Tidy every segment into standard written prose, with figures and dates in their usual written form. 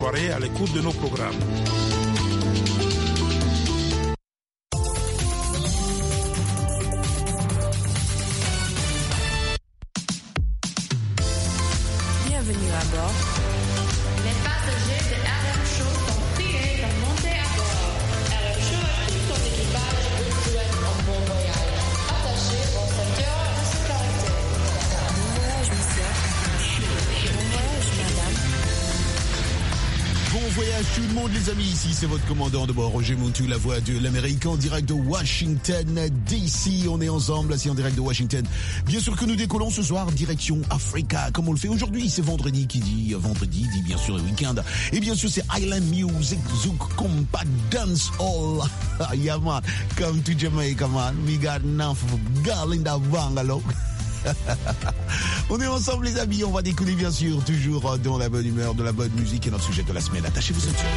À l'écoute de nos programmes. Bienvenue à bord. Les passagers de RM Show sont priés de monter à bord. RM Show et tout son équipage vous souhaitent un bon voyage. Attachez vos ceintures de sécurité. Bon voyage, monsieur. Bon voyage, madame. Bon voyage tout le monde les amis, ici c'est votre commandant de bord Roger Montou, la voix de l'Amérique en direct de Washington DC. On est ensemble, assis en direct de Washington. Bien sûr que nous décollons ce soir direction Africa, comme on le fait aujourd'hui. C'est vendredi qui dit vendredi, dit bien sûr le week-end. Et bien sûr c'est Island Music, Zouk, Compa, Dance Hall. Yeah man, come to Jamaica man, we got enough girl in the bungalow. On est ensemble les amis, on va décoller bien sûr, toujours dans la bonne humeur, de la bonne musique et notre sujet de la semaine. Attachez vos ceintures.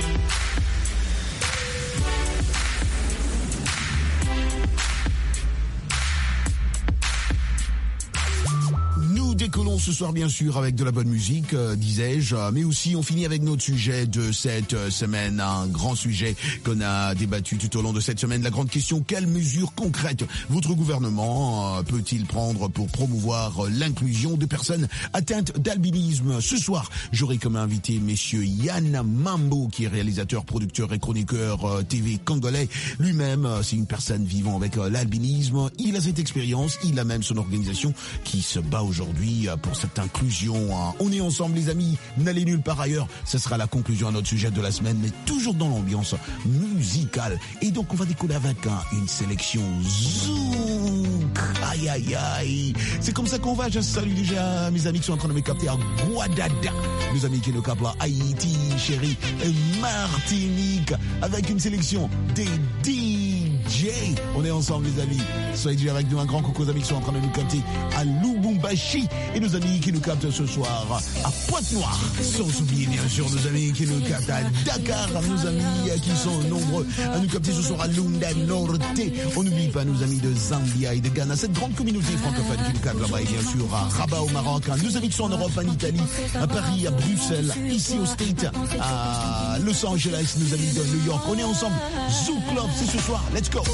Décollons ce soir bien sûr avec de la bonne musique, disais-je, mais aussi on finit avec notre sujet de cette semaine, un grand sujet qu'on a débattu tout au long de cette semaine, la grande question, quelles mesures concrètes votre gouvernement peut-il prendre pour promouvoir l'inclusion de personnes atteintes d'albinisme? Ce soir, j'aurai comme invité messieurs Yann Mambo, qui est réalisateur, producteur et chroniqueur TV congolais. Lui-même, c'est une personne vivant avec l'albinisme, il a cette expérience, il a même son organisation qui se bat aujourd'hui pour cette inclusion. On est ensemble les amis, n'allez nulle part ailleurs, ce sera la conclusion à notre sujet de la semaine, mais toujours dans l'ambiance musicale. Et donc on va décoller avec une sélection zouk. Aïe aïe aïe, c'est comme ça qu'on va. Je salue déjà mes amis qui sont en train de me capter à Guadada, mes amis qui nous captent à Haïti, chérie, et Martinique, avec une sélection des DJ. On est ensemble les amis, soyez déjà avec nous. Un grand coucou aux amis qui sont en train de nous capter à Lubumbashi et nos amis qui nous captent ce soir à Pointe-Noire, sans oublier bien sûr nos amis qui nous captent à Dakar, nos amis qui sont nombreux à nous capter ce soir à Lunda Norte. On n'oublie pas nos amis de Zambia et de Ghana, cette grande communauté francophone qui nous capte là-bas, et bien sûr à Rabat au Maroc, nos amis qui sont en Europe, en Italie, à Paris, à Bruxelles, ici au States, à Los Angeles, nos amis de New York. On est ensemble, Zouk Club, c'est ce soir, let's go.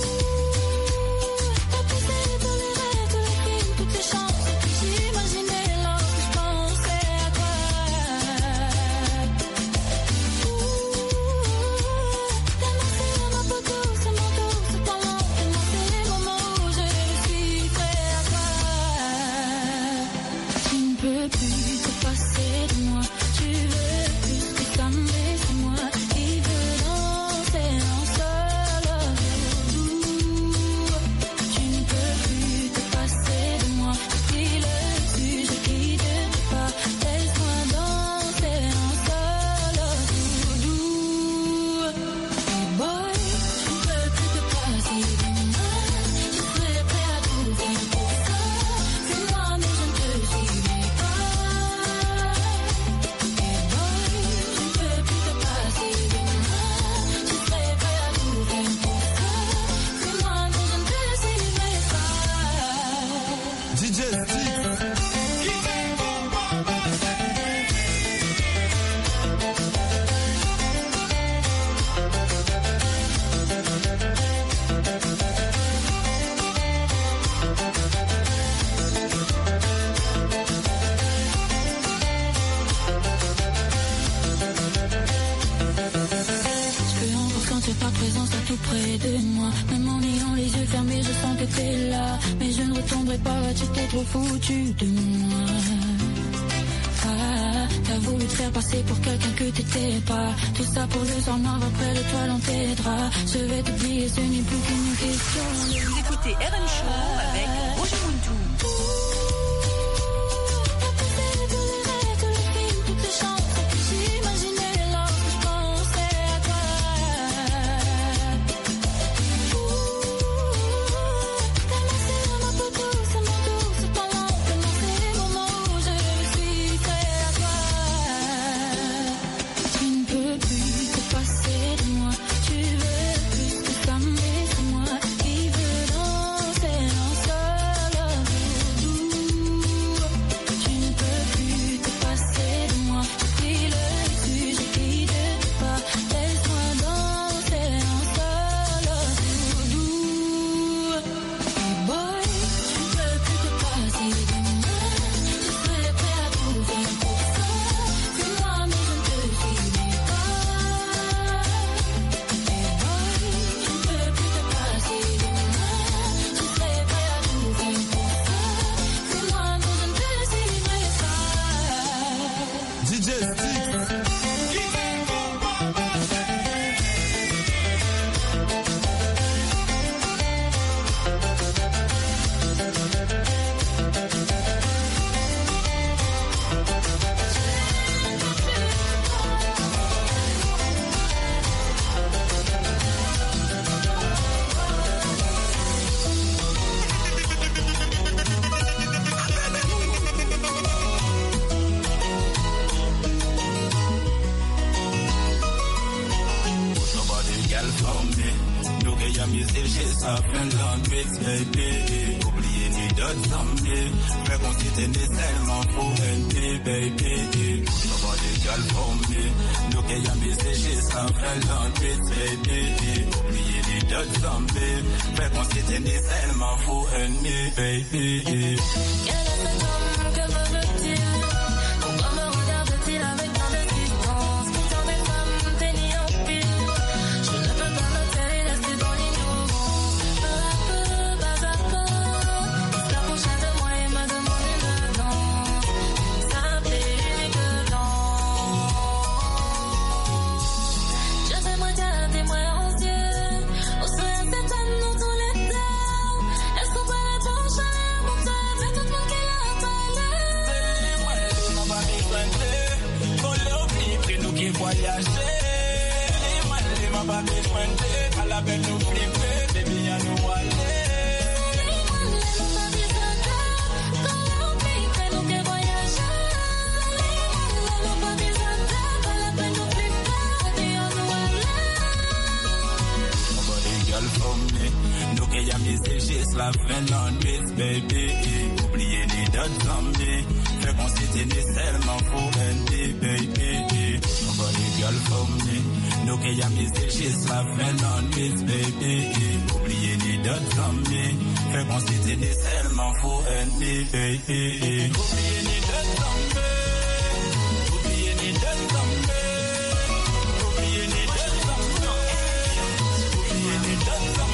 Foutu de moi. T'as voulu te faire passer pour quelqu'un que t'étais pas. Tout ça pour le soir noir après le toile on t'aidera. Je vais t'oublier, ce n'est plus qu'une question. Vous écoutez RM Show avec Roger Montou. Tu veux plus que t'amener, c'est moi qui veux danser en solo. Miami, c'est ça, Finland, baby. Oubliez les d'autres zombies. Fais qu'on s'était nécessairement pour NP, baby. Nobody girl for me. Nous qui Miami, c'est ça, Finland, baby. Oubliez les d'autres zombies. Fais qu'on s'était nécessairement pour NP, baby. Quel est cet homme, que me veut-il? Pourquoi me regarde-t-il avec tant de distance? Pourtant des femmes bénies en pile. Je ne peux pas me taire et rester dans l'ignorance. Peu à peu, pas à pas, il s'approcha de moi et m'a demandé une danse. S'appelait unique danse. Je fais moi garder moi en yeux. Au sourire cet homme dans tous les temps. Est-ce qu'on peut répondre chaleur mon temps? Fais tout le monde qu'elle a parlé. On va m'y pour l'oubli, nous qui voyager. On va m'y à la belle nous flipper, baby, à nous aller. Nous qui y a mis c'est juste la Finland beat, baby. Oubliez les d'autres zombies. Fait qu'on s'était nécessairement pour ND, baby. Nobody girl for me. Nous qui y a mis c'est juste la Finland beat, baby. Oubliez les d'autres zombies. Fait qu'on s'était nécessairement pour ND, baby. Oubliez les d'autres zombies. Oubliez les d'autres zombies. Oubliez les d'autres zombies. Oubliez les d'autres zombies.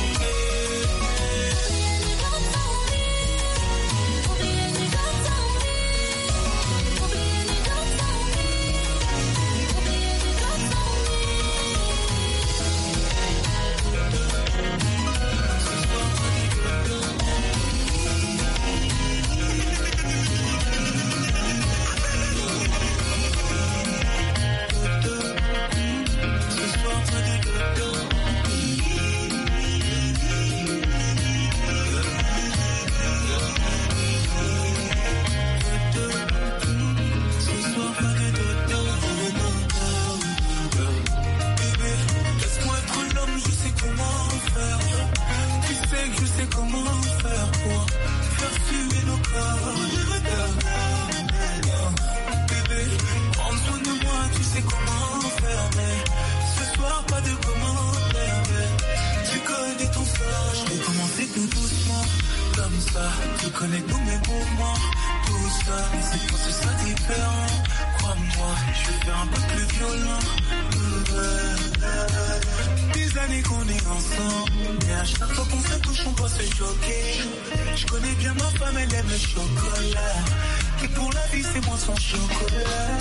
Tu connais tous mes mouvements, tout ça, mais c'est pour ce sera différent. Crois-moi, je vais faire un peu plus violent. Des années qu'on est ensemble, mais à chaque fois qu'on se touche, on doit se choquer. Je connais bien ma femme, elle aime le chocolat. Et pour la vie, c'est moi son chocolat.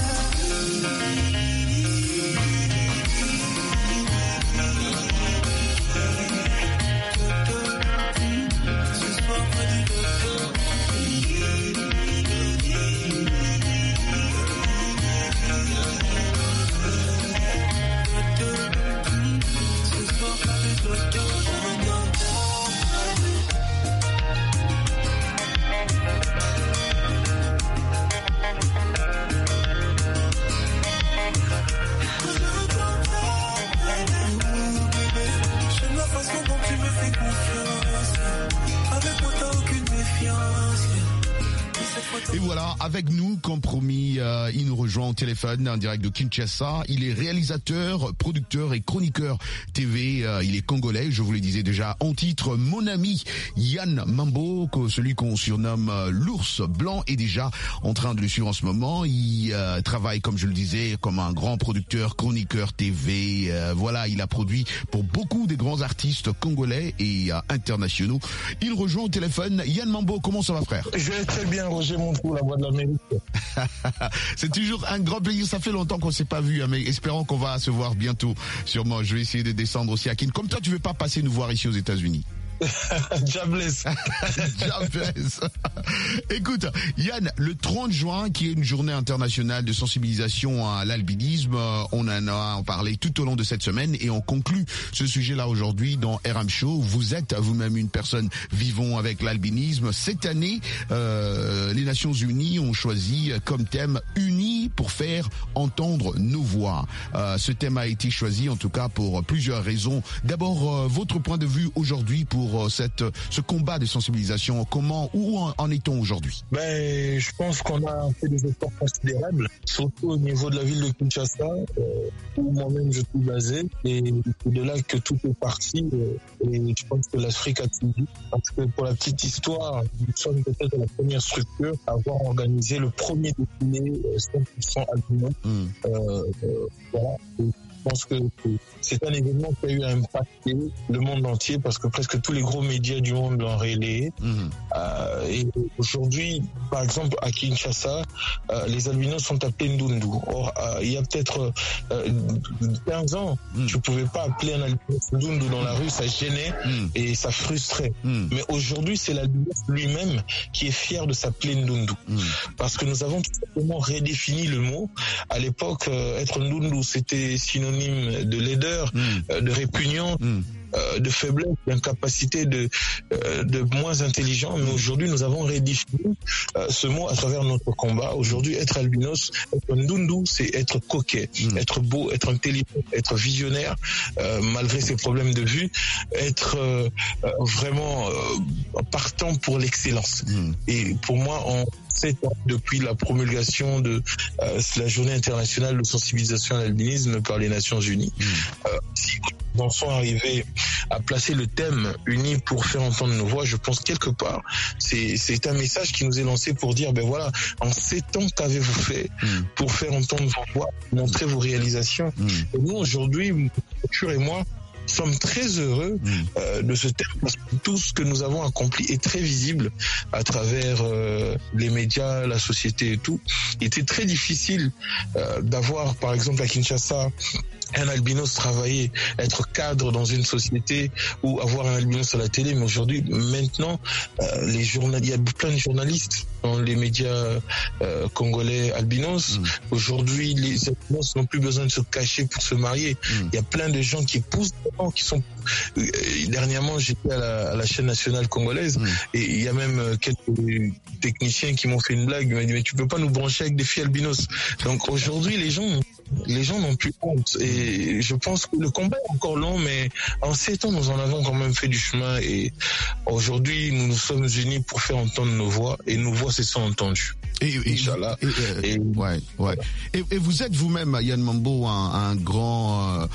Et voilà, avec nous, comme promis, il nous rejoint au téléphone en direct de Kinshasa. Il est réalisateur, producteur et chroniqueur TV. Il est congolais, je vous le disais déjà en titre. Mon ami Yann Mambo, celui qu'on surnomme l'ours blanc, est déjà en train de le suivre en ce moment. Il travaille, comme je le disais, comme un grand producteur, chroniqueur TV. Voilà, il a produit pour beaucoup de grands artistes congolais et internationaux. Il rejoint au téléphone. Yann Mambo, comment ça va, frère? Je vais très bien, Roger Montrou, la voix de l'Amérique. C'est toujours un grand plaisir. Ça fait longtemps qu'on s'est pas vu, hein, mais espérons qu'on va se voir bientôt. Sûrement, je vais essayer de descendre aussi à Kin. Comme toi, tu veux pas passer nous voir ici aux États-Unis? Jobless. Jobless. Écoute, Yann, le 30 juin, qui est une journée internationale de sensibilisation à l'albinisme, on en a parlé tout au long de cette semaine et on conclut ce sujet-là aujourd'hui dans RM Show. Vous êtes vous-même une personne vivant avec l'albinisme. Cette année, les Nations Unies ont choisi comme thème « Unis pour faire entendre nos voix ». Ce thème a été choisi en tout cas pour plusieurs raisons. D'abord, votre point de vue aujourd'hui pour ce combat de sensibilisation. Où en est-on aujourd'hui? Je pense qu'on a fait des efforts considérables, surtout au niveau de la ville de Kinshasa, où moi-même je suis basé, et c'est de là que tout est parti, et je pense que l'Afrique a suivi, parce que pour la petite histoire, nous sommes peut-être la première structure à avoir organisé le premier défilé 100% albino. Voilà. Je pense que c'est un événement qui a eu impacté le monde entier parce que presque tous les gros médias du monde l'ont relayé. Et aujourd'hui, par exemple, à Kinshasa, les albinos sont appelés Ndundu. Or, il y a peut-être 15 ans, je ne pouvais pas appeler un albinos Ndundu dans la rue, ça gênait et ça frustrait. Mais aujourd'hui, c'est l'albinos lui-même qui est fier de s'appeler Ndundu. Parce que nous avons tout simplement redéfini le mot. À l'époque, être Ndundu, c'était synonyme de laideur, de répugnance, de faiblesse, d'incapacité, de moins intelligent. Mais aujourd'hui, nous avons redéfini ce mot à travers notre combat. Aujourd'hui, être albinos, être Ndundu, c'est être coquet, être beau, être intelligent, être visionnaire, malgré ses problèmes de vue, être vraiment partant pour l'excellence. Et pour moi, depuis la promulgation de la journée internationale de sensibilisation à l'albinisme par les Nations Unies, si nous en sont arrivés à placer le thème Unis pour faire entendre nos voix, je pense quelque part, c'est un message qui nous est lancé pour dire, voilà, en 7 ans, qu'avez-vous fait pour faire entendre vos voix, montrer vos réalisations. Et nous, aujourd'hui, Arthur et moi, sommes très heureux de ce thème parce que tout ce que nous avons accompli est très visible à travers les médias, la société et tout. Il était très difficile d'avoir, par exemple, à Kinshasa, un albinos travailler, être cadre dans une société ou avoir un albinos à la télé. Mais aujourd'hui, maintenant, il y a plein de journalistes dans les médias congolais albinos. Aujourd'hui, les albinos n'ont plus besoin de se cacher pour se marier. Il y a plein de gens qui poussent, qui sont... Dernièrement, j'étais à la chaîne nationale congolaise et il y a même quelques techniciens qui m'ont fait une blague. Ils m'ont dit, mais tu peux pas nous brancher avec des filles albinos. Donc aujourd'hui, les gens n'ont plus honte. Et je pense que le combat est encore long, mais en 7 ans, nous en avons quand même fait du chemin. Et aujourd'hui, nous nous sommes unis pour faire entendre nos voix. Et nos voix se sont entendues. Inch'Allah. Et vous êtes vous-même, Yann Mambo, un grand...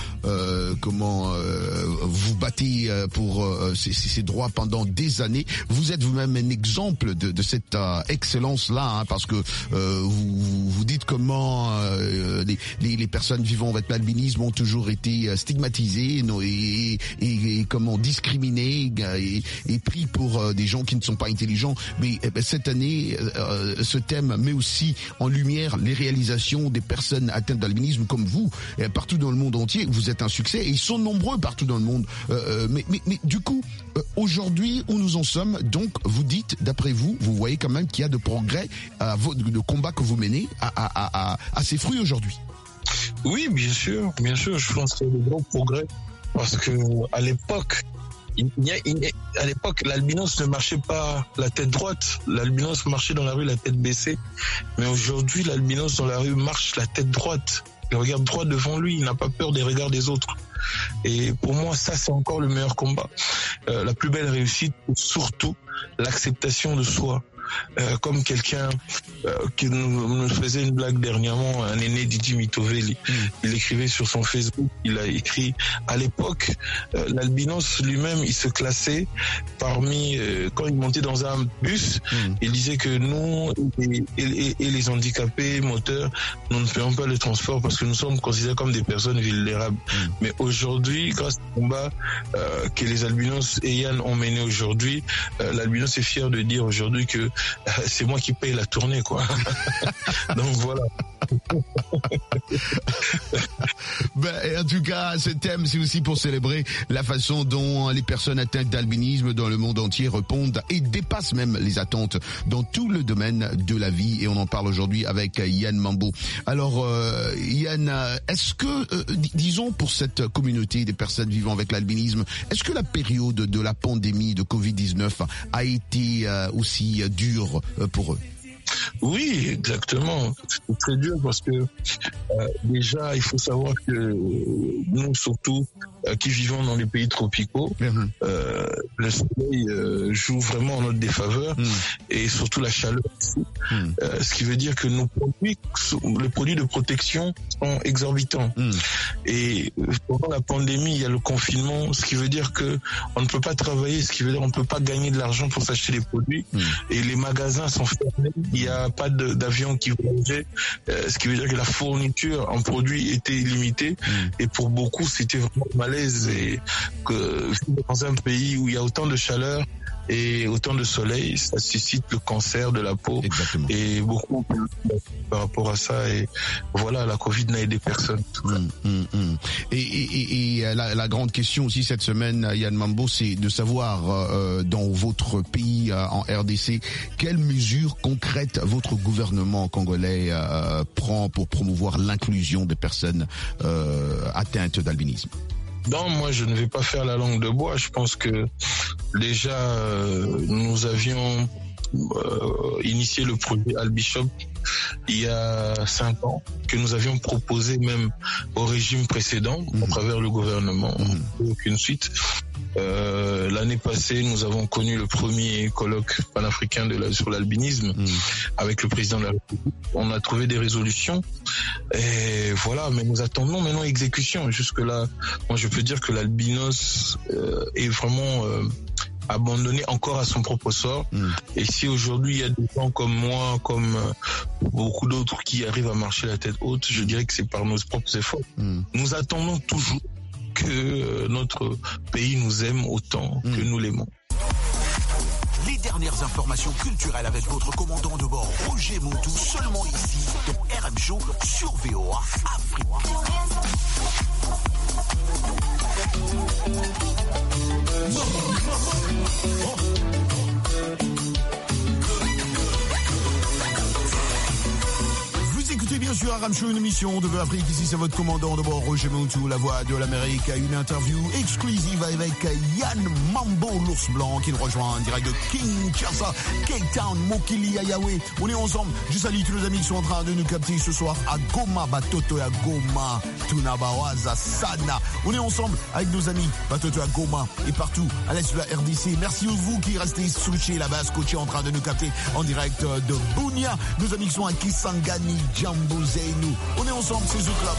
vous battez pour ces droits pendant des années. Vous êtes vous-même un exemple de cette excellence-là, parce que vous dites comment les personnes vivant avec l'albinisme ont toujours été stigmatisées et comment discriminées et pris pour des gens qui ne sont pas intelligents. Mais cette année, ce thème met aussi en lumière les réalisations des personnes atteintes d'albinisme comme vous, partout dans le monde entier. Vous êtes un succès et ils sont nombreux partout dans le monde. Mais du coup, aujourd'hui, où nous en sommes, donc vous dites, d'après vous, vous voyez quand même qu'il y a de progrès, de combat que vous menez à ses fruits aujourd'hui. Oui, bien sûr, je pense qu'il y a de gros progrès parce que à l'époque, l'albinos ne marchait pas la tête droite, l'albinos marchait dans la rue la tête baissée, mais aujourd'hui, l'albinos dans la rue marche la tête droite, il regarde droit devant lui, il n'a pas peur des regards des autres. Et pour moi, ça, c'est encore le meilleur combat. La plus belle réussite, surtout l'acceptation de soi. Comme quelqu'un qui nous faisait une blague dernièrement, un aîné Didi Mitoveli, il écrivait sur son Facebook, il a écrit à l'époque, l'albinos lui-même, il se classait parmi, quand il montait dans un bus, il disait que nous et les handicapés moteurs, nous ne payons pas le transport parce que nous sommes considérés comme des personnes vulnérables. Mais aujourd'hui, grâce au combat que les albinos et Yann ont mené aujourd'hui, l'albinos est fier de dire aujourd'hui que c'est moi qui paye la tournée, quoi. Donc voilà. En tout cas, ce thème, c'est aussi pour célébrer la façon dont les personnes atteintes d'albinisme dans le monde entier répondent et dépassent même les attentes dans tout le domaine de la vie. Et on en parle aujourd'hui avec Yann Mambo. Alors, Yann, est-ce que, disons pour cette communauté des personnes vivant avec l'albinisme, est-ce que la période de la pandémie de Covid-19 a été aussi dure pour eux? Oui, exactement. C'est très dur parce que déjà, il faut savoir que nous, surtout, qui vivons dans les pays tropicaux, le soleil joue vraiment en notre défaveur et surtout la chaleur aussi. Ce qui veut dire que nos produits, les produits de protection sont exorbitants. Et pendant la pandémie, il y a le confinement, ce qui veut dire que on ne peut pas travailler, ce qui veut dire on ne peut pas gagner de l'argent pour s'acheter les produits et les magasins sont fermés. Il n'y a pas d'avion qui voyageait, ce qui veut dire que la fourniture en produits était limitée et pour beaucoup c'était vraiment malaise et que dans un pays où il y a autant de chaleur et autant de soleil, ça suscite le cancer de la peau. Exactement. Et beaucoup par rapport à ça et voilà, la Covid n'a aidé personne. Et la grande question aussi cette semaine, Yann Mambo, c'est de savoir dans votre pays en RDC, quelles mesures concrètes votre gouvernement congolais prend pour promouvoir l'inclusion des personnes atteintes d'albinisme. Non, moi je ne vais pas faire la langue de bois. Je pense que déjà nous avions initié le projet Albishop il y a 5 ans, que nous avions proposé même au régime précédent à travers le gouvernement. Aucune suite. L'année passée, nous avons connu le premier colloque panafricain sur l'albinisme avec le président de la République. On a trouvé des résolutions et voilà, mais nous attendons maintenant exécution. Jusque-là, moi je peux dire que l'albinos est vraiment abandonné encore à son propre sort. Et si aujourd'hui il y a des gens comme moi, comme beaucoup d'autres qui arrivent à marcher la tête haute, je dirais que c'est par nos propres efforts. Nous attendons toujours que notre pays nous aime autant que nous l'aimons. Les dernières informations culturelles avec votre commandant de bord Roger Montou, seulement ici dans RM Show sur VOA Afrique. Vous écoutez bien sûr RM Show, une émission de VOA Afrique. Ici c'est votre commandant de bord Roger Montou, la voix de l'Amérique. Une interview exclusive avec Yann Mambo, l'ours blanc, qui nous rejoint en direct de Kinshasa, Cape Town, Mokili, Ayawe. On est ensemble. Je salue tous nos amis qui sont en train de nous capter ce soir à Goma, Batoto à Goma, Tunabawaza, Sana. On est ensemble avec nos amis Batoto à Goma et partout à l'est de la RDC. Merci à vous qui restez switchés là-bas, scotchés en train de nous capter en direct de Bunia. Nos amis qui sont à Kisangani, Jambo Zeynou. On est ensemble, c'est The Club.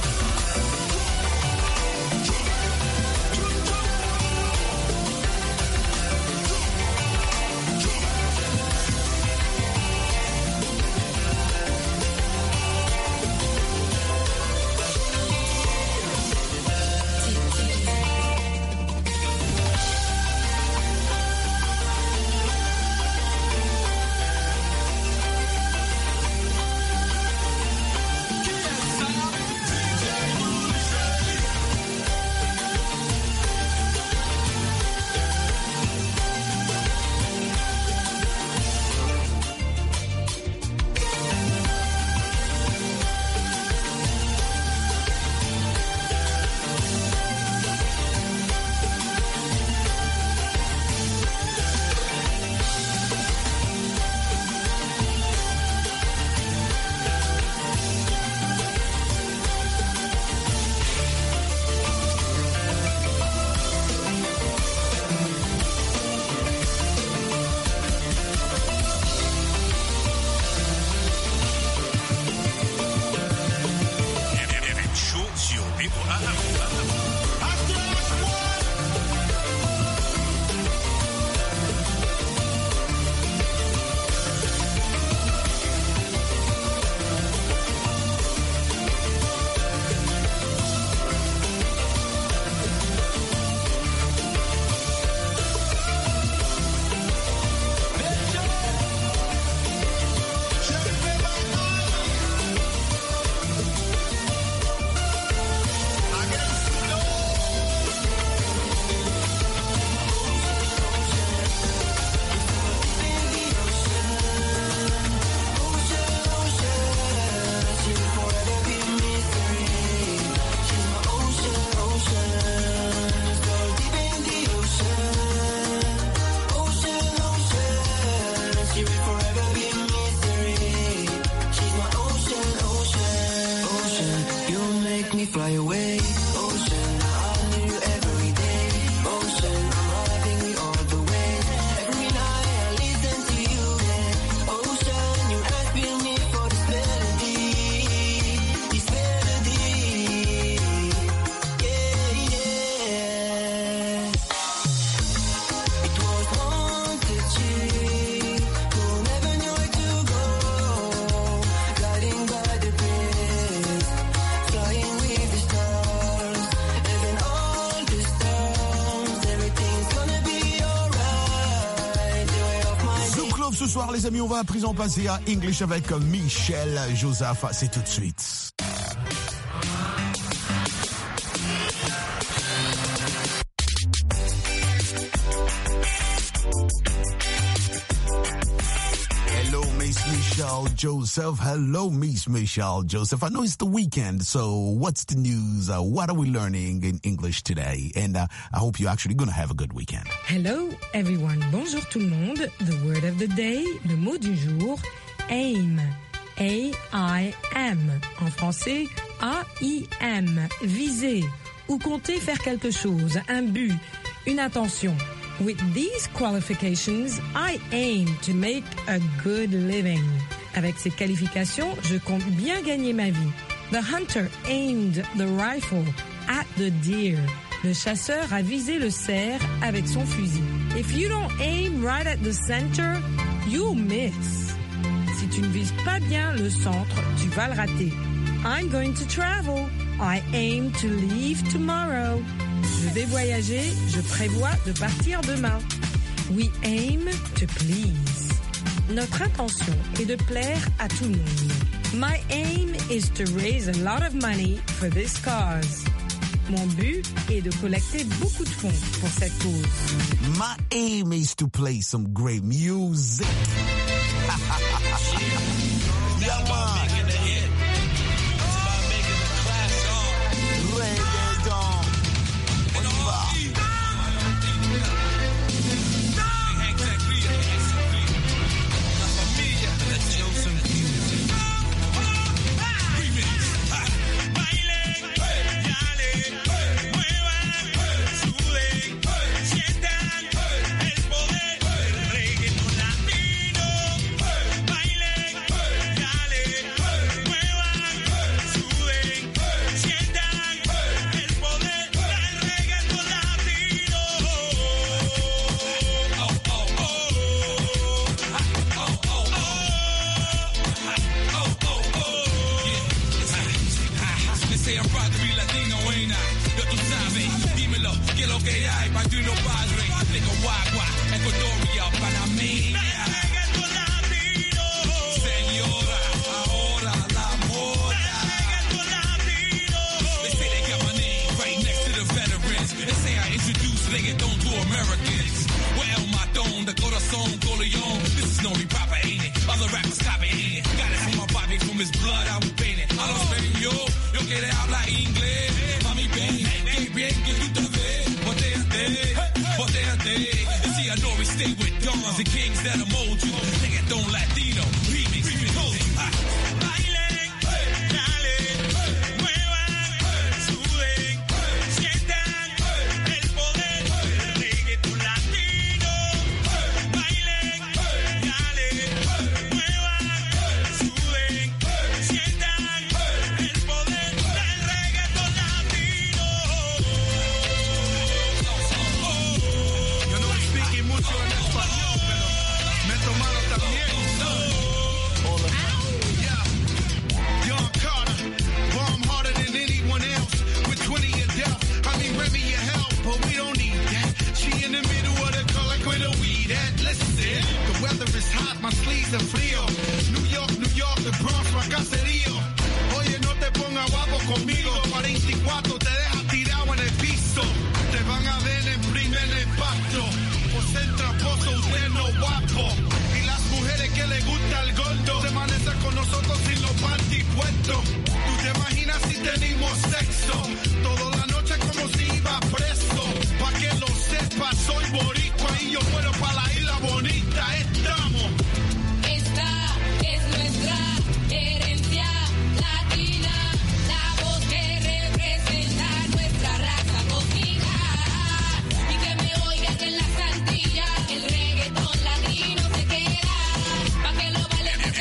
ce soir, les amis, on va à présent passer à English avec Michel Joseph. C'est tout de suite. Hello, Miss Michelle Joseph. Hello, Miss Michelle Joseph. I know it's the weekend, so what's the news? What are we learning in English today? And I hope you're actually going to have a good weekend. Hello, everyone. Bonjour tout le monde. The word of the day, le mot du jour, aim. A-I-M. En français, A-I-M. Viser ou compter faire quelque chose, un but, une intention. With these qualifications, I aim to make a good living. Avec ces qualifications, je compte bien gagner ma vie. The hunter aimed the rifle at the deer. Le chasseur a visé le cerf avec son fusil. If you don't aim right at the center, you'll miss. Si tu ne vises pas bien le centre, tu vas le rater. I'm going to travel. I aim to leave tomorrow. Je vais voyager, je prévois de partir demain. We aim to please. Notre intention est de plaire à tout le monde. My aim is to raise a lot of money for this cause. Mon but est de collecter beaucoup de fonds pour cette cause. My aim is to play some great music. Yeah, man.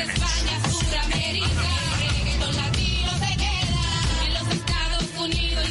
Unidos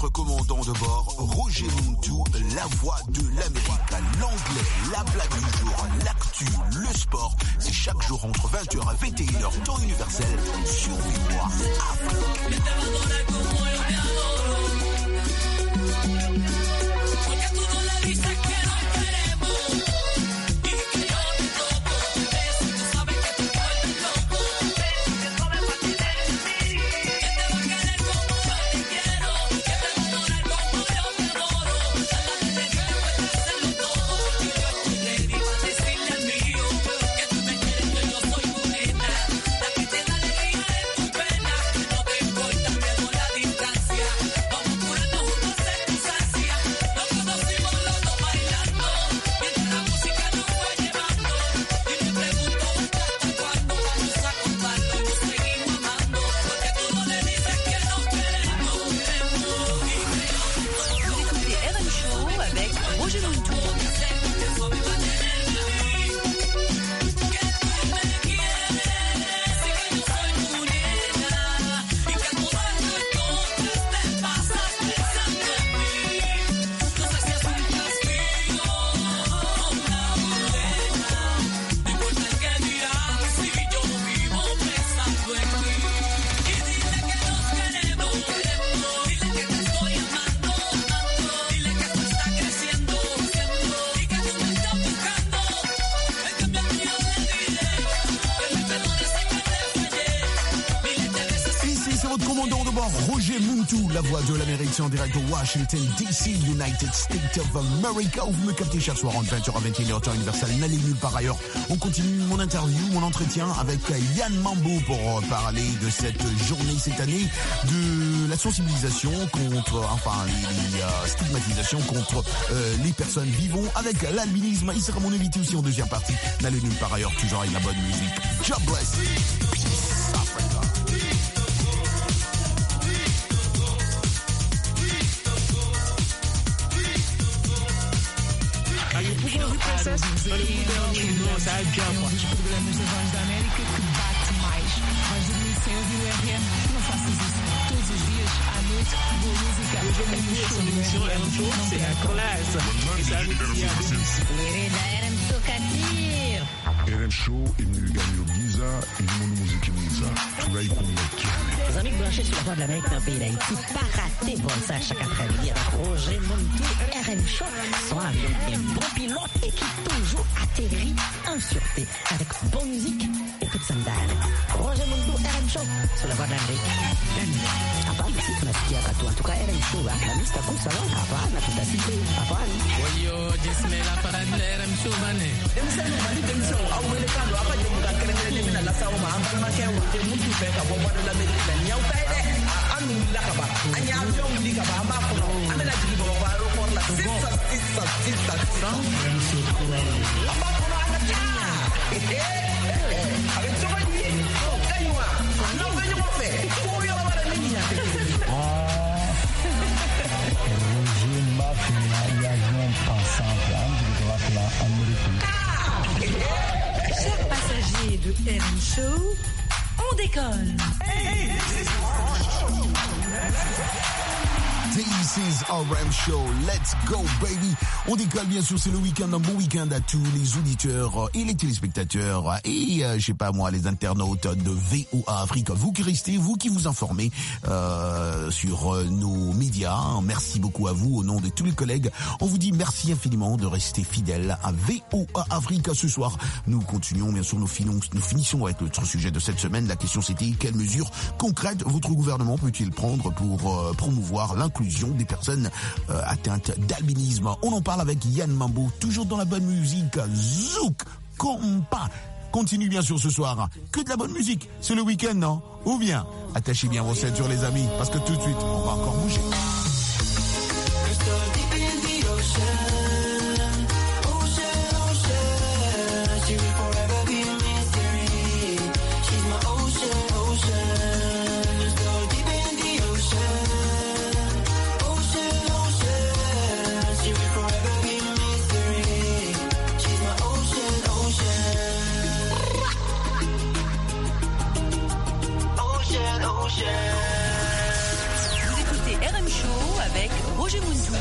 votre commandant de bord, Roger Muntu, la voix de l'Amérique. L'anglais, la blague du jour, l'actu, le sport, c'est chaque jour entre 20h et 21h, temps universel, sur VOA Afrique. Roger Muntu, la voix de l'Amérique, c'est en direct de Washington DC, United States of America, où vous me captez chaque soir entre 20h à 21h, temps universel, n'allez nulle part ailleurs. On continue mon interview, mon entretien avec Yann Mambo pour parler de cette journée cette année, de la sensibilisation contre, les stigmatisations contre les personnes vivant avec l'albinisme. Il sera mon invité aussi en deuxième partie. N'allez nulle part ailleurs, toujours avec la bonne musique. God bless. Peace, Africa. Um dos programas da Voz da América que bate mais. Vais dormir sem ouvir o RM? Não faças isso. Todos os dias, à noite, boa música. RM Show imeganya ubwiza irimo n'umuziki mwiza turayikunda. Les amis branchés sur la voix de l'Amérique dans le pays d'Haïti, pas raté pour ça chaque après-midi avec Roger Muntu, RM Show, son avion bien bon pilote et qui toujours atterrit en sûreté avec bonne musique et toute sandale. Roger Muntu, RM Show, sur la voix de l'Amérique. Hapana, si tunasikia katu. En tout cas, RM Show, la mista kusa no? Hapana, tutasikia. Hapana. Oyo, jismela para RM Show bane. Demsano bani demso, au melekano, apa jemuka keremele mina la sawo ma ambal ma kewo te mutu fe ka bo wado la medina nyaw tay de anu la ka ba anya avion li ka ba amba ko amela jigi bo ba ro ko la sissa amba ko na ana ja avec to ba ni kanywa no ba ni mo fe ko yo ba la ni nya te Roger Mafia y avion passant là américain. Chers passagers de RM Show, on décolle. This is RM Show, let's go baby. On décolle bien sûr, c'est le week-end, un bon week-end à tous les auditeurs et les téléspectateurs et je sais pas moi, les internautes de VOA Afrique. Vous qui restez, vous qui vous informez sur nos médias, merci beaucoup à vous au nom de tous les collègues. On vous dit merci infiniment de rester fidèles à VOA Afrique. Ce soir, nous continuons bien sûr, nous finissons avec notre sujet de cette semaine. La question c'était quelles mesures concrètes votre gouvernement peut-il prendre pour promouvoir l'inclusion des personnes atteintes d'albinisme. On en parle avec Yann Mambo, toujours dans la bonne musique. Zouk Compa. Continue bien sûr ce soir. Que de la bonne musique. C'est le week-end, non? Ou bien, attachez bien vos ceintures les amis, parce que tout de suite, on va encore bouger. Roger Muntou.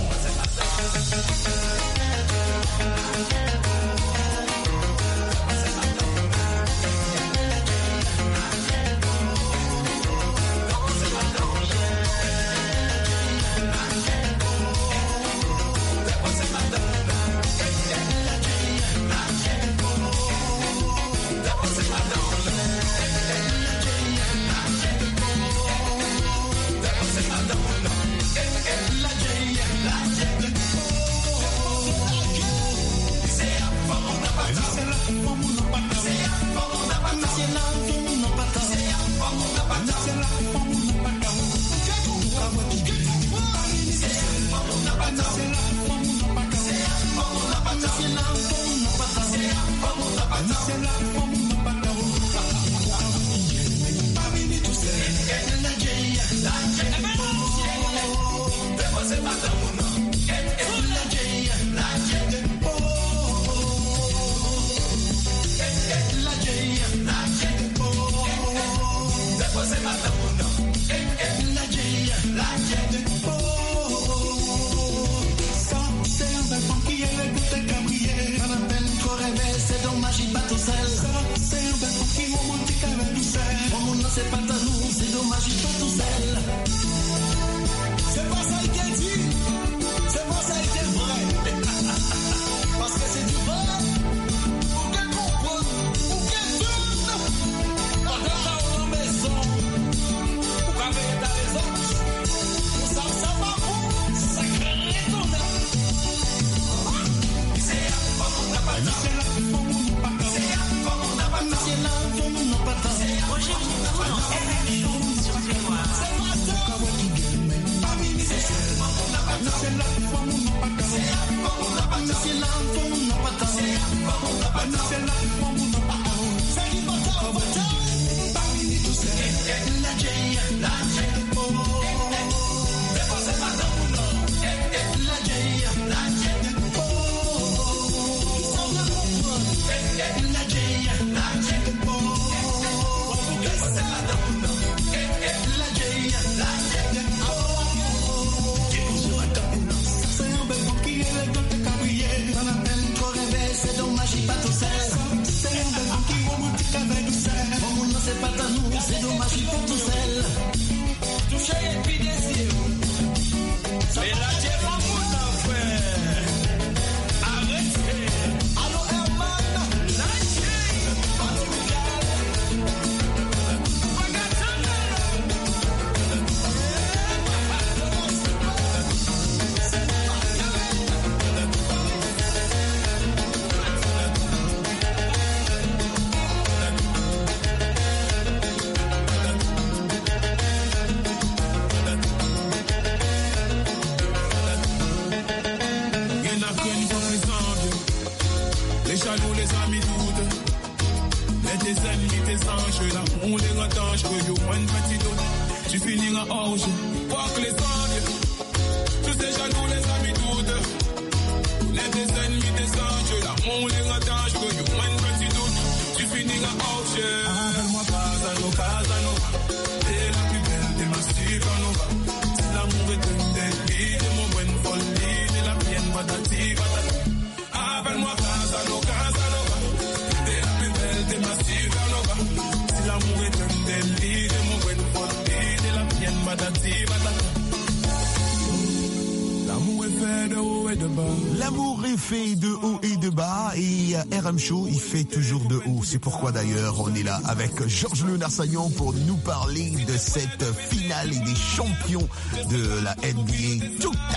L'amour est fait de haut et de bas et RM Show, il fait toujours de haut. C'est pourquoi d'ailleurs on est là avec Georges Léonard Sagnon pour nous parler de cette finale et des champions de la NBA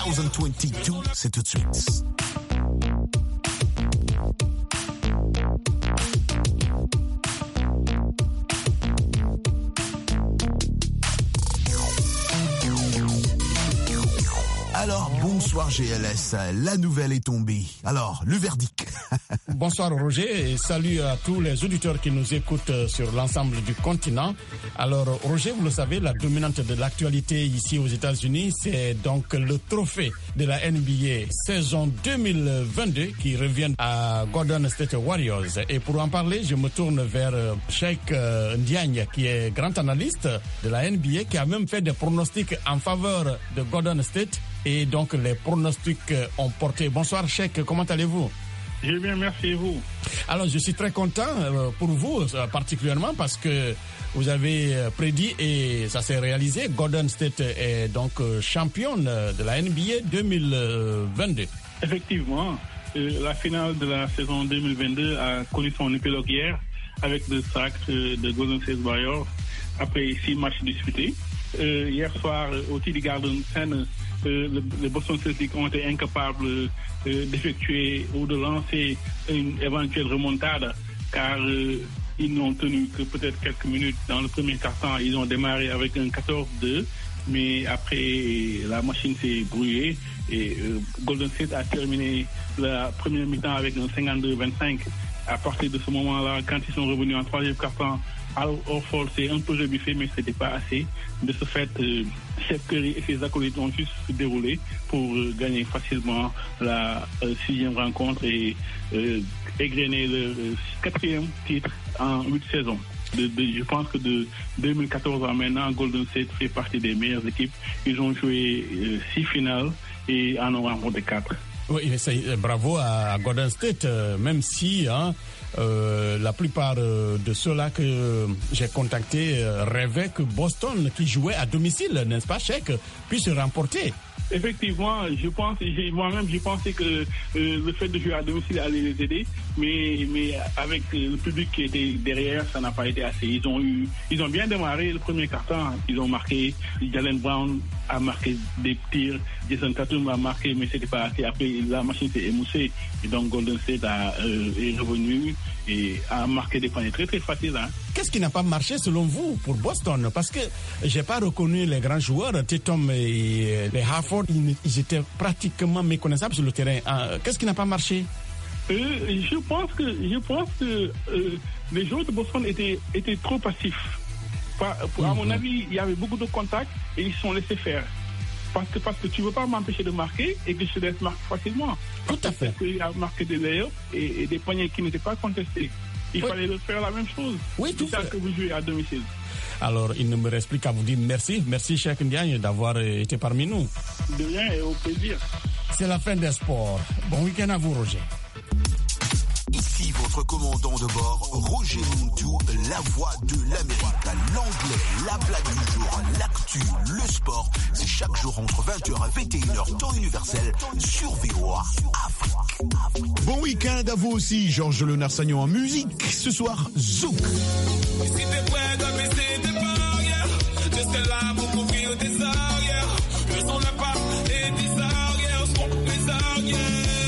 2022. C'est tout de suite. Alors, bonsoir GLS, la nouvelle est tombée. Alors, le verdict. Bonsoir Roger et salut à tous les auditeurs qui nous écoutent sur l'ensemble du continent. Alors Roger, vous le savez, la dominante de l'actualité ici aux États-Unis, c'est donc le trophée de la NBA saison 2022 qui revient à Golden State Warriors. Et pour en parler, je me tourne vers Cheikh Ndiagne qui est grand analyste de la NBA, qui a même fait des pronostics en faveur de Golden State. et donc les pronostics ont porté. Bonsoir Cheikh, comment allez-vous? Je vais bien, merci et vous. Alors je suis très content pour vous particulièrement parce que vous avez prédit et ça s'est réalisé. Golden State est donc championne de la NBA 2022. Effectivement, la finale de la saison 2022 a connu son épilogue hier avec le sacre de Golden State Warriors après 6 matchs disputés. Hier soir, au TD Garden Center, les Boston Celtics ont été incapables d'effectuer ou de lancer une éventuelle remontada car ils n'ont tenu que peut-être quelques minutes dans le premier quart-temps. Ils ont démarré avec un 14-2, mais après la machine s'est brouillée et Golden State a terminé la première mi-temps avec un 52-25. À partir de ce moment-là, quand ils sont revenus en troisième quart-temps, Al Horford s'est un peu rebuffé, mais ce n'était pas assez. De ce fait, Steph Curry et ses acolytes ont juste déroulé pour gagner facilement la 6e rencontre et égrener le 4e titre en 8 saisons. Je pense que de 2014 à maintenant, Golden State fait partie des meilleures équipes. Ils ont joué 6 finales et en ont remporté 4. Oui, bravo à Golden State, même si la plupart de ceux-là que j'ai contactés rêvaient que Boston, qui jouait à domicile, n'est-ce pas, Cheikh, puisse remporter. Effectivement, moi-même, j'ai pensé que le fait de jouer à domicile allait les aider, mais avec le public qui était derrière, ça n'a pas été assez. Ils ont bien démarré le premier quart-temps. Ils ont marqué, Jaylen Brown a marqué des tirs, Jason Tatum a marqué, mais c'était pas assez. Après, la machine s'est émoussée et donc Golden State est revenu et a marqué des points très très faciles. Qu'est-ce qui n'a pas marché selon vous pour Boston? Parce que j'ai pas reconnu les grands joueurs, Tatum et les Harford, ils étaient pratiquement méconnaissables sur le terrain. Qu'est-ce qui n'a pas marché? Je pense que les joueurs de Boston étaient trop passifs. À mon avis, il y avait beaucoup de contacts et ils se sont laissés faire. Parce que tu ne veux pas m'empêcher de marquer et que je te laisse marquer facilement. Tout à fait. Il a marqué des layups et des poignets qui n'étaient pas contestés. Il fallait le faire la même chose. Oui, tout à fait. Que vous jouez à domicile. Alors, il ne me reste plus qu'à vous dire merci. Merci, Cheikh Ndiaye, d'avoir été parmi nous. De rien et au plaisir. C'est la fin des sports. Bon week-end à vous, Roger. Ici votre commandant de bord, Roger Muntu, la voix de l'Amérique, l'anglais, la blague du jour, l'actu, le sport. C'est chaque jour entre 20h et 21h, temps universel, sur VOA Afrique. Bon week-end à vous aussi, Georges Léonard Sagnon en musique. Ce soir, Zouk. Si t'es prêt, comme si t'es pas, je serai là pour couvrir tes arrières. Le son n'a pas et tes arrières sont mes arrières.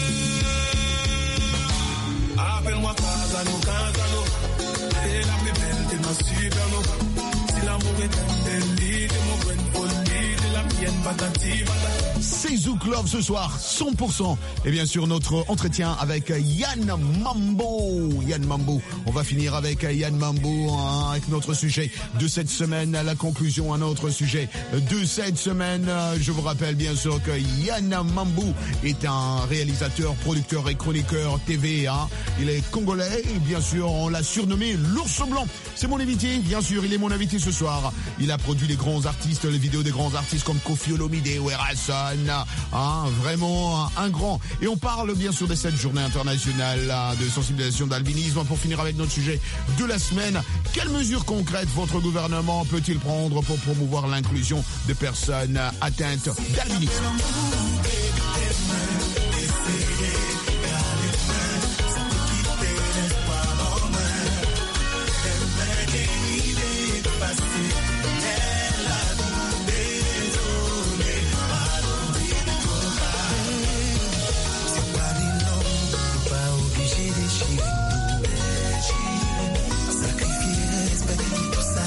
Appelle-moi Casano, t'es la plus belle, t'es ma supernova. Si l'amour est un délit, t'es mon bonne folie, t'es la mienne patati patata. C'est Zouk Love ce soir, 100%. Et bien sûr, notre entretien avec Yann Mambo. Yann Mambo. On va finir avec Yann Mambo, avec notre sujet de cette semaine. À la conclusion, un autre sujet de cette semaine. Je vous rappelle bien sûr que Yann Mambo est un réalisateur, producteur et chroniqueur TV. Il est congolais et bien sûr, on l'a surnommé l'ours blanc. C'est mon invité, bien sûr, il est mon invité ce soir. Il a produit les grands artistes, les vidéos des grands artistes comme Koffi Olomide, Werason, vraiment un grand. Et on parle bien sûr de cette journée internationale de sensibilisation d'albinisme. Pour finir avec notre sujet de la semaine, quelles mesures concrètes votre gouvernement peut-il prendre pour promouvoir l'inclusion des personnes atteintes d'albinisme?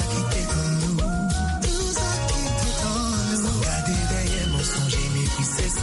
J'ai mes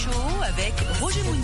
Show avec Roger Mundi.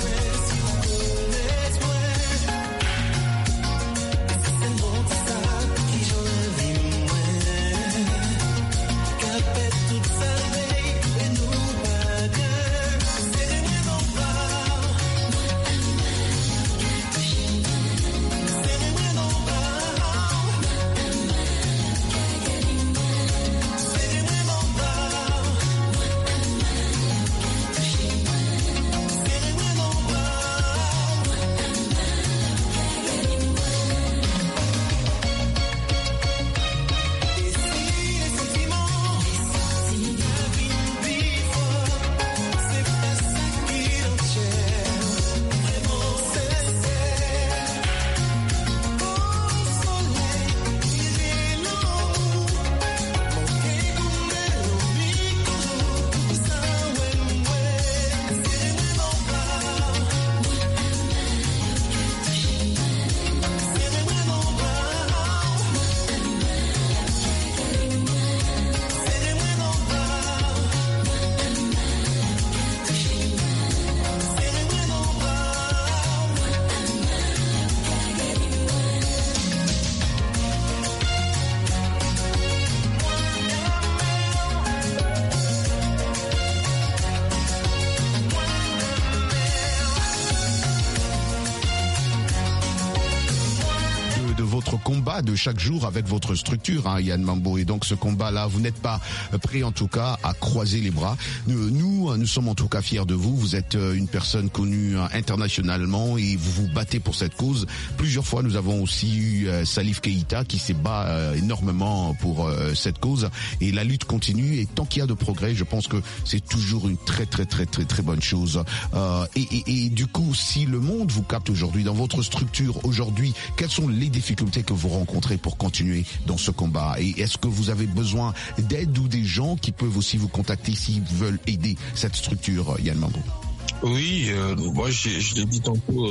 Combat de chaque jour avec votre structure, hein, Yann Mambo. Et donc ce combat-là, vous n'êtes pas prêt en tout cas à croiser les bras. Nous sommes en tout cas fiers de vous. Vous êtes une personne connue internationalement et vous vous battez pour cette cause. Plusieurs fois, nous avons aussi eu Salif Keïta qui s'est bat énormément pour cette cause. Et la lutte continue. Et tant qu'il y a de progrès, je pense que c'est toujours une très bonne chose. Et du coup, si le monde vous capte aujourd'hui dans votre structure aujourd'hui, quelles sont les difficultés que vous rencontrez pour continuer dans ce combat? Et est-ce que vous avez besoin d'aide ou des gens qui peuvent aussi vous contacter s'ils veulent aider cette structure, Yann Mambo? Oui, moi je l'ai dit tantôt,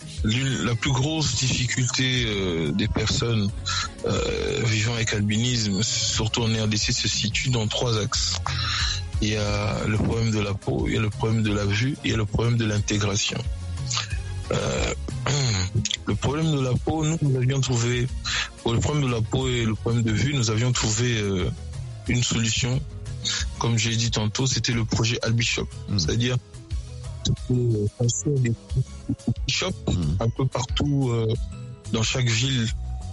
la plus grosse difficulté des personnes vivant avec albinisme, surtout en RDC, se situe dans 3 axes. Il y a le problème de la peau, il y a le problème de la vue, il y a le problème de l'intégration. Le problème de la peau, nous avions trouvé, pour le problème de la peau et le problème de vue, nous avions trouvé une solution. Comme j'ai dit tantôt, c'était le projet Albishop. C'est-à-dire des shops un peu partout dans chaque ville,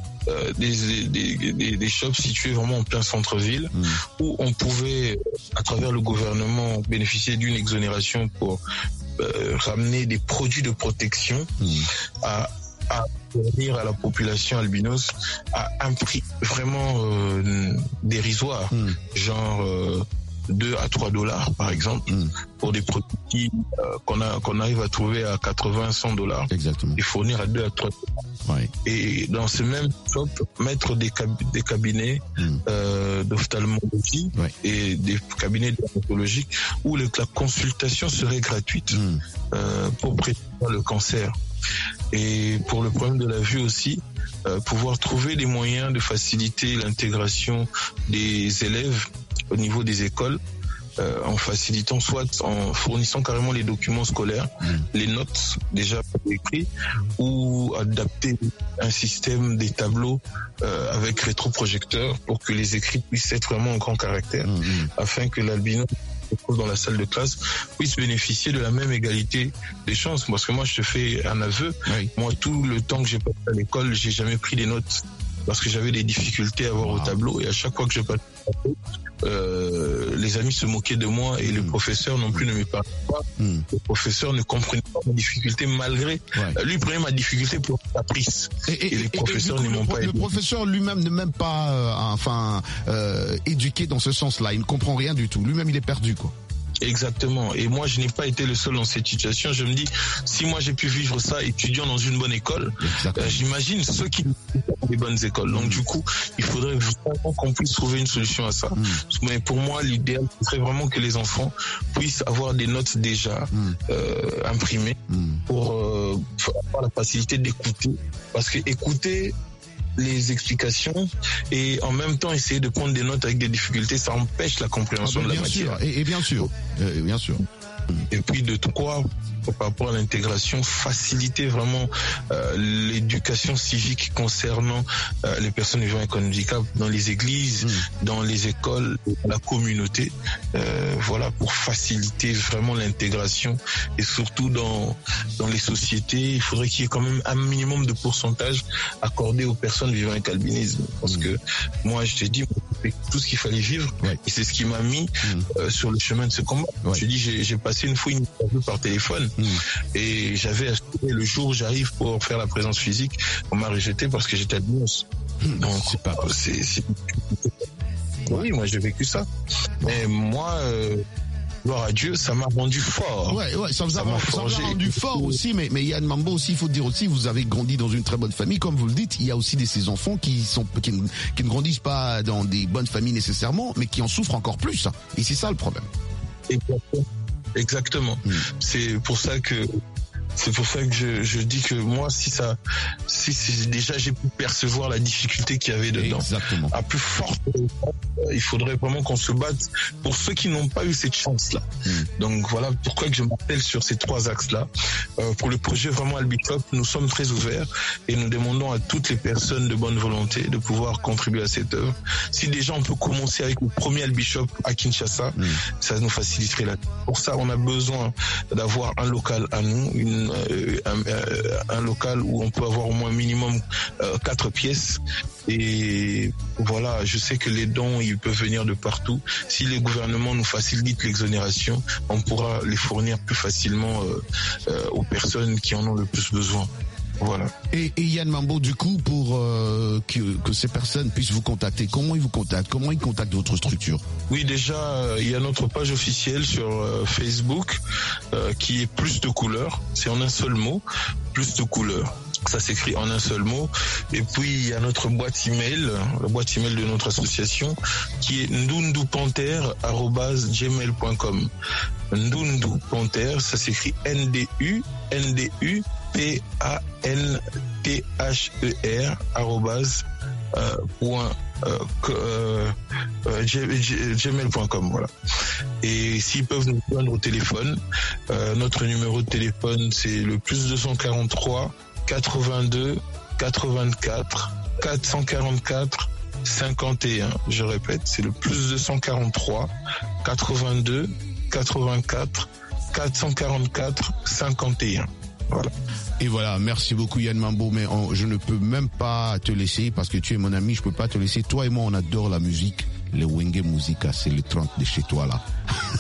des shops situés vraiment en plein centre-ville, où on pouvait, à travers le gouvernement, bénéficier d'une exonération pour ramener des produits de protection à fournir à la population albinos à un prix vraiment dérisoire, genre 2 à 3 dollars par exemple, pour des produits qu'on arrive à trouver à 80-100 dollars et fournir à 2 à 3 dollars. Ouais. Et dans ce même shop, mettre des cabinets d'ophtalmologie et des cabinets dermatologiques où la consultation serait gratuite pour prévenir le cancer. Et pour le problème de la vue aussi, pouvoir trouver des moyens de faciliter l'intégration des élèves au niveau des écoles, en facilitant, soit en fournissant carrément les documents scolaires, les notes déjà écrites, ou adapter un système des tableaux avec rétroprojecteur pour que les écrits puissent être vraiment en grand caractère, afin que l'albino dans la salle de classe puisse bénéficier de la même égalité des chances. Parce que moi, je te fais un aveu, moi, tout le temps que j'ai passé à l'école, j'ai jamais pris des notes parce que j'avais des difficultés à voir au tableau, et à chaque fois que je passais au tableau, les amis se moquaient de moi et le professeur non plus ne me parlait pas. Le professeur ne comprenait pas ma difficulté malgré lui, il prenait ma difficulté pour caprice. Et les professeurs ne m'ont pas aidé. Le professeur lui-même n'est même pas éduqué dans ce sens-là. Il ne comprend rien du tout. Lui-même, il est perdu, quoi. Exactement. Et moi, je n'ai pas été le seul dans cette situation. Je me dis, si moi j'ai pu vivre ça étudiant dans une bonne école, j'imagine ceux qui ont des bonnes écoles. Donc du coup, il faudrait vraiment qu'on puisse trouver une solution à ça. Mais pour moi, l'idéal serait vraiment que les enfants puissent avoir des notes déjà imprimées pour avoir la facilité d'écouter. Parce que écouter les explications et en même temps essayer de prendre des notes avec des difficultés, ça empêche la compréhension de la matière. Et bien sûr, Et puis de 3, par rapport à l'intégration, faciliter vraiment l'éducation civique concernant les personnes vivant avec un handicap dans les églises, dans les écoles, dans la communauté, voilà, pour faciliter vraiment l'intégration et surtout dans les sociétés, il faudrait qu'il y ait quand même un minimum de pourcentage accordé aux personnes vivant avec albinisme, parce que moi je t'ai dit tout ce qu'il fallait vivre et c'est ce qui m'a mis sur le chemin de ce combat. Je t'ai dit, j'ai passé une fois une interview par téléphone et j'avais assuré le jour où j'arrive pour faire la présence physique, on m'a rejeté parce que j'étais albinos. Donc c'est pas oui, moi j'ai vécu ça, mais moi gloire à Dieu, ça m'a rendu fort. Ouais, ça vous a rendu fort aussi, mais Yann Mambo aussi, il faut dire aussi, vous avez grandi dans une très bonne famille, comme vous le dites, il y a aussi ces enfants qui ne grandissent pas dans des bonnes familles nécessairement, mais qui en souffrent encore plus. Et c'est ça le problème. Exactement. C'est pour ça que je dis que moi, si déjà j'ai pu percevoir la difficulté qu'il y avait dedans. Exactement. À plus forte, il faudrait vraiment qu'on se batte pour ceux qui n'ont pas eu cette chance-là. Donc voilà pourquoi que je m'appelle sur ces 3 axes-là. Pour le projet vraiment Albishop, nous sommes très ouverts et nous demandons à toutes les personnes de bonne volonté de pouvoir contribuer à cette œuvre. Si déjà on peut commencer avec le premier Albishop à Kinshasa, ça nous faciliterait la vie. Pour ça, on a besoin d'avoir un local à nous, un local où on peut avoir au moins minimum 4 pièces. Et voilà, je sais que les dons, ils peuvent venir de partout. Si les gouvernements nous facilitent l'exonération, on pourra les fournir plus facilement aux personnes qui en ont le plus besoin. Voilà. Et Yann Mambo, du coup, pour que ces personnes puissent vous contacter, comment ils vous contactent? Comment ils contactent votre structure? Oui, déjà, il y a notre page officielle sur Facebook qui est Plus de couleurs. C'est en un seul mot, Plus de couleurs. Ça s'écrit en un seul mot. Et puis, il y a notre boîte email, la boîte email de notre association, qui est ndundupanther@gmail.com. Ndundu Panther, ça s'écrit NDU @gmail.com, voilà. Et s'ils peuvent nous joindre au téléphone, notre numéro de téléphone c'est le +243 82 84 444 51. Je répète, c'est le +243 82 84 444 51. Voilà. Et voilà, merci beaucoup Yann Mambo, mais je ne peux même pas te laisser parce que tu es mon ami, je peux pas te laisser. Toi et moi, on adore la musique, le Wenge Musica, c'est le 30 de chez toi là.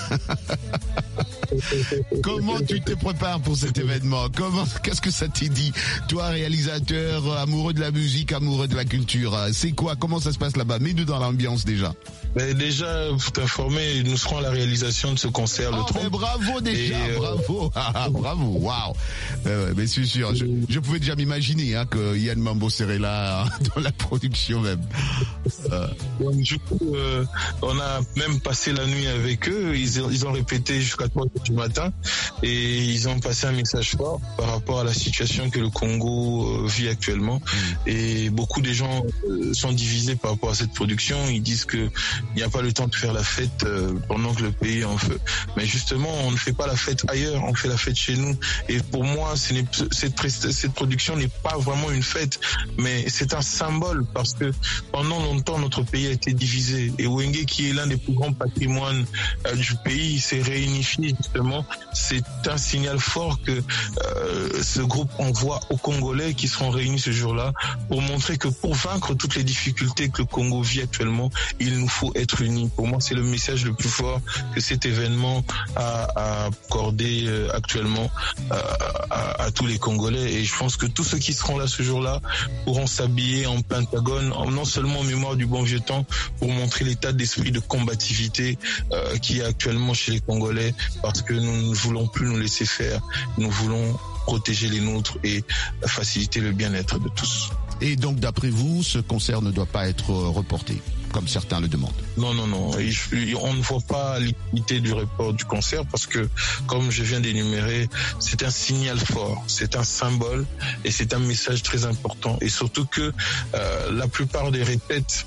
Comment tu te prépares pour cet événement? Qu'est-ce que ça t'est dit? Toi, réalisateur, amoureux de la musique, amoureux de la culture, c'est quoi? Comment ça se passe là-bas? Mets-nous dans l'ambiance déjà. Déjà, pour t'informer, nous serons à la réalisation de ce concert le 30. Bravo déjà, bravo, bravo, waouh. Mais c'est sûr, je pouvais déjà m'imaginer que Yann Mambo serait là dans la production même. Du coup, on a même passé la nuit avec eux. Ils ont répété jusqu'à 3h du matin et ils ont passé un message fort par rapport à la situation que le Congo vit actuellement. Et beaucoup de gens sont divisés par rapport à cette production. Ils disent que il n'y a pas le temps de faire la fête pendant que le pays est en feu. Mais justement, on ne fait pas la fête ailleurs, on fait la fête chez nous. Et pour moi, cette production n'est pas vraiment une fête, mais c'est un symbole parce que pendant longtemps, notre pays a été divisé. Et Wenge, qui est l'un des plus grands patrimoines du pays, s'est réunifié justement. C'est un signal fort que ce groupe envoie aux Congolais qui seront réunis ce jour-là pour montrer que pour vaincre toutes les difficultés que le Congo vit actuellement, il nous faut être unis. Pour moi, c'est le message le plus fort que cet événement a accordé actuellement à tous les Congolais. Et je pense que tous ceux qui seront là ce jour-là pourront s'habiller en pentagone, non seulement en mémoire du bon vieux temps, pour montrer l'état d'esprit de combativité qui est actuellement chez les Congolais, parce que nous ne voulons plus nous laisser faire. Nous voulons protéger les nôtres et faciliter le bien-être de tous. Et donc, d'après vous, ce concert ne doit pas être reporté, comme certains le demandent? Non. On ne voit pas l'utilité du report du concert parce que, comme je viens d'énumérer, c'est un signal fort, c'est un symbole et c'est un message très important. Et surtout que la plupart des répètes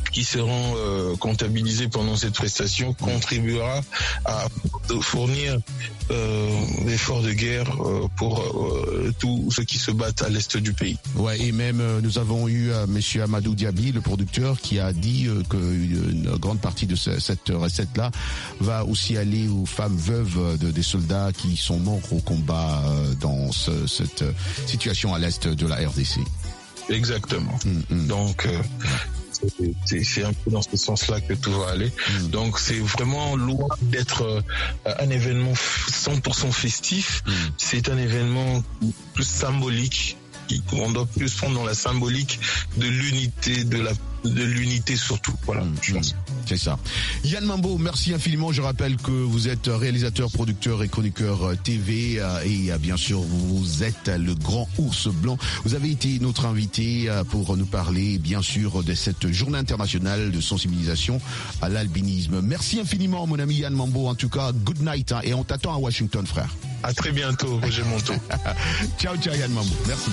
qui seront comptabilisés pendant cette prestation contribuera à fournir l'effort de guerre pour tous ceux qui se battent à l'est du pays. Ouais, et même nous avons eu monsieur Amadou Diaby, le producteur, qui a dit qu'une grande partie de cette recette-là va aussi aller aux femmes veuves des soldats qui sont morts au combat dans cette situation à l'est de la RDC. Exactement. Donc c'est un peu dans ce sens-là que tout va aller. Donc c'est vraiment loin d'être un événement 100% festif. C'est un événement plus symbolique. On doit plus prendre dans la symbolique de l'unité, de l'unité surtout. Voilà, je pense. C'est ça. Yann Mambo, merci infiniment. Je rappelle que vous êtes réalisateur, producteur et chroniqueur TV et bien sûr vous êtes le grand ours blanc. Vous avez été notre invité pour nous parler bien sûr de cette journée internationale de sensibilisation à l'albinisme. Merci infiniment mon ami Yann Mambo. En tout cas, good night et on t'attend à Washington, frère. À très bientôt, Roger Monteau. Ciao, ciao Yann Mambo. Merci.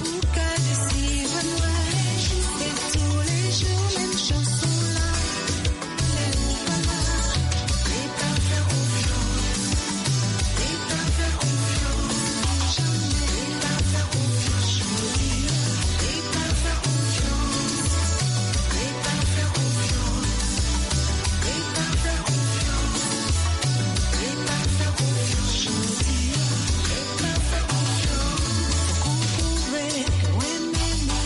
Women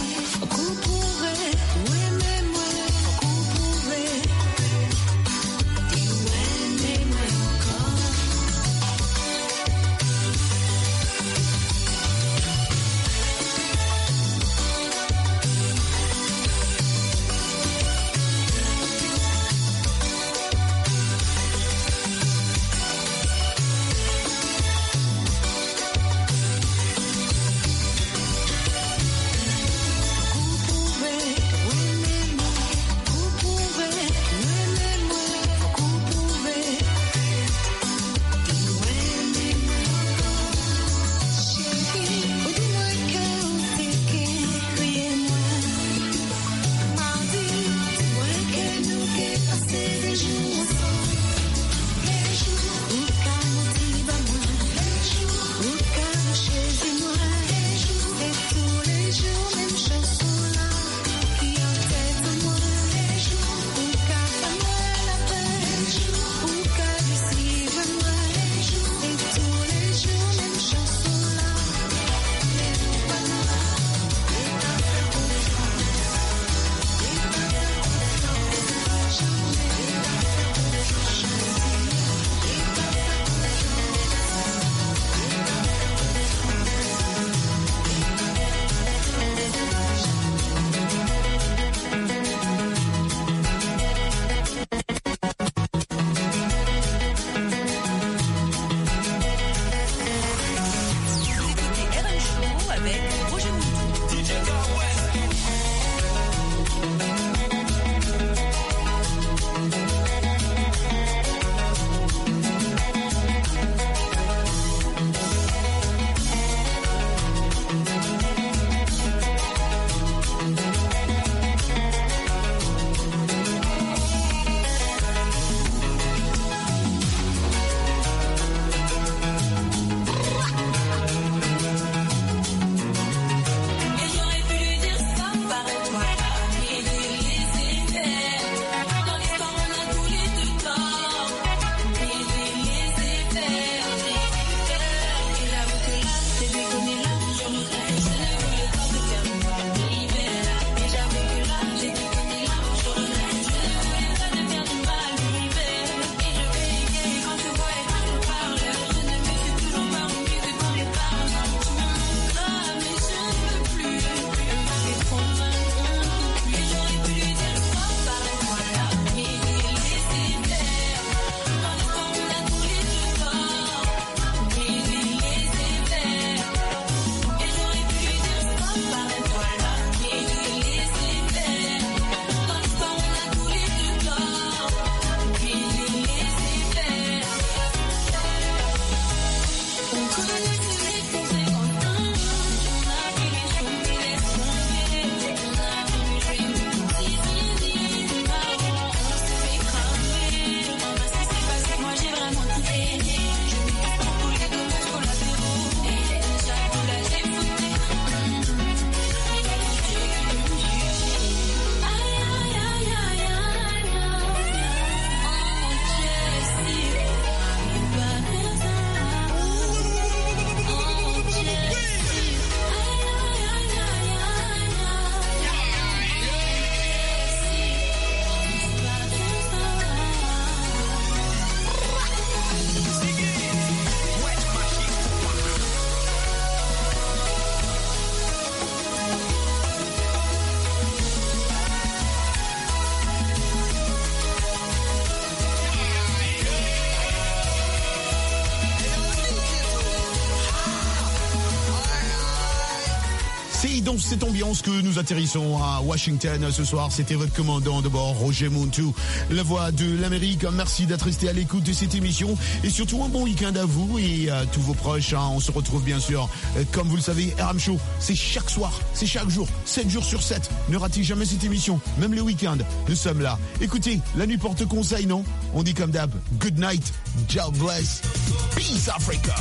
C'est dans cette ambiance que nous atterrissons à Washington ce soir. C'était votre commandant de bord, Roger Muntu, la voix de l'Amérique. Merci d'être resté à l'écoute de cette émission et surtout un bon week-end à vous et à tous vos proches. On se retrouve bien sûr, comme vous le savez, RM Show, c'est chaque soir, c'est chaque jour, 7 jours sur 7. Ne ratez jamais cette émission, même le week-end. Nous sommes là. Écoutez, la nuit porte conseil, non? On dit comme d'hab, good night, God bless, peace Africa.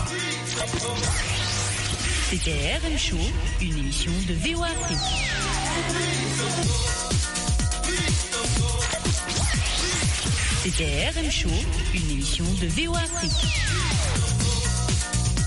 C'était RM Show, une émission de VOA Afrique. C'était RM Show, une émission de VOA Afrique.